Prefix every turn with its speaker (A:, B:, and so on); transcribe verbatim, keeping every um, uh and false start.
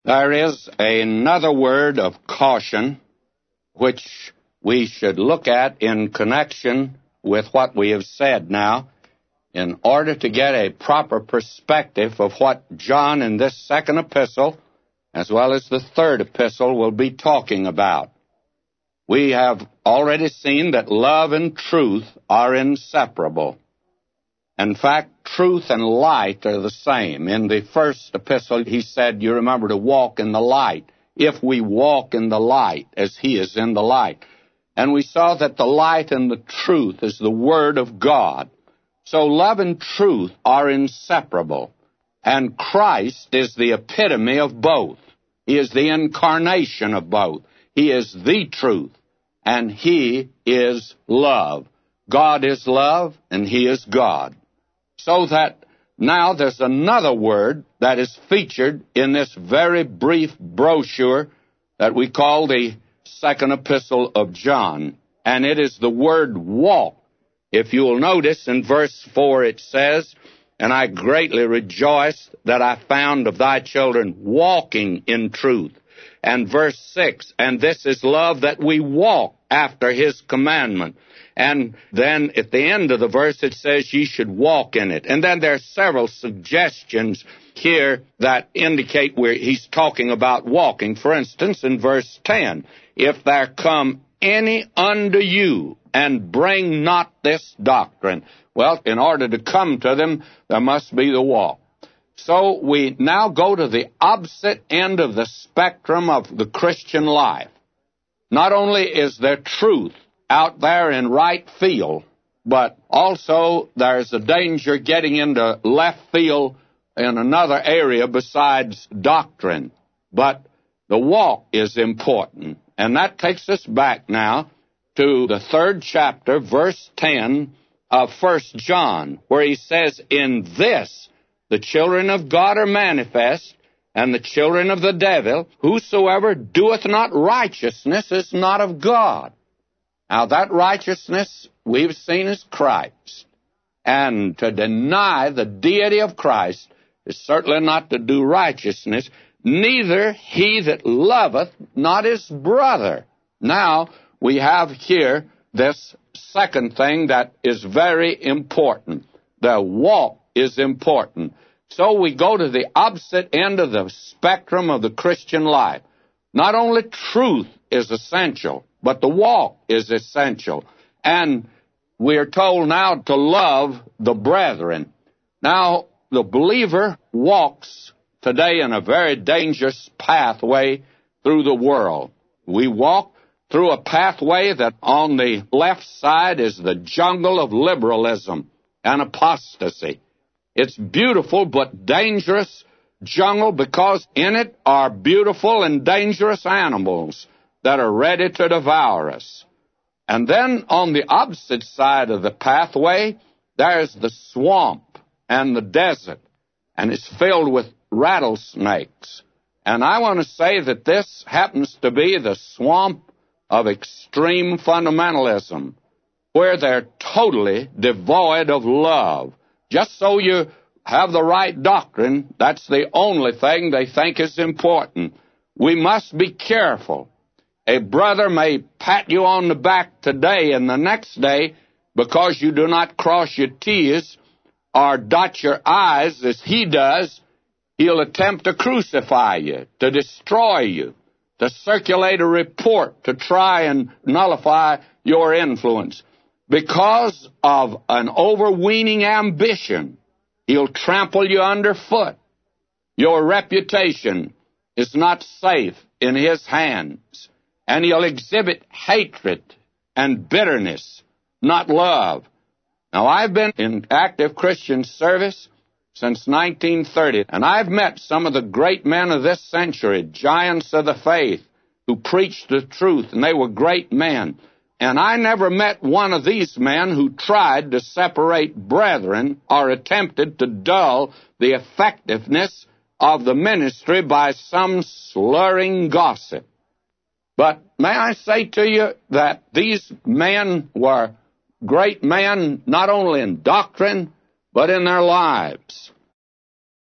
A: There is another word of caution which we should look at in connection with what we have said now in order to get a proper perspective of what John in this second epistle, as well as the third epistle, will be talking about. We have already seen that love and truth are inseparable. In fact, truth and light are the same. In the first epistle, he said, you remember to walk in the light, if we walk in the light as he is in the light. And we saw that the light and the truth is the Word of God. So love and truth are inseparable. And Christ is the epitome of both. He is the incarnation of both. He is the truth, and he is love. God is love, and he is God. So that now there's another word that is featured in this very brief brochure that we call the second epistle of John, and it is the word walk. If you will notice in verse four it says, and I greatly rejoiced that I found of thy children walking in truth. And verse six, and this is love, that we walk after his commandment. And then at the end of the verse it says ye should walk in it. And then there are several suggestions here that indicate where he's talking about walking. For instance, in verse ten, if there come any unto you and bring not this doctrine. Well, in order to come to them, there must be the walk. So we now go to the opposite end of the spectrum of the Christian life. Not only is there truth out there in right field, but also there's a danger getting into left field in another area besides doctrine. But the walk is important. And that takes us back now to the third chapter, verse ten of First John, where he says, in this the children of God are manifest, and the children of the devil, whosoever doeth not righteousness is not of God. Now that righteousness we've seen is Christ. And to deny the deity of Christ is certainly not to do righteousness, neither he that loveth not his brother. Now we have here this second thing that is very important. The walk is important. So we go to the opposite end of the spectrum of the Christian life. Not only truth is essential, but the walk is essential. And we are told now to love the brethren. Now, the believer walks today in a very dangerous pathway through the world. We walk through a pathway that on the left side is the jungle of liberalism and apostasy. It's beautiful but dangerous jungle because in it are beautiful and dangerous animals that are ready to devour us. And then on the opposite side of the pathway, there's the swamp and the desert, and it's filled with rattlesnakes. And I want to say that this happens to be the swamp of extreme fundamentalism, where they're totally devoid of love. Just so you have the right doctrine, that's the only thing they think is important. We must be careful. A brother may pat you on the back today, and the next day, because you do not cross your T's or dot your I's as he does, he'll attempt to crucify you, to destroy you, to circulate a report to try and nullify your influence. Because of an overweening ambition, he'll trample you underfoot. Your reputation is not safe in his hands, and he'll exhibit hatred and bitterness, not love. Now, I've been in active Christian service since nineteen thirty, and I've met some of the great men of this century, giants of the faith, who preached the truth, and they were great men. And I never met one of these men who tried to separate brethren or attempted to dull the effectiveness of the ministry by some slurring gossip. But may I say to you that these men were great men not only in doctrine, but in their lives.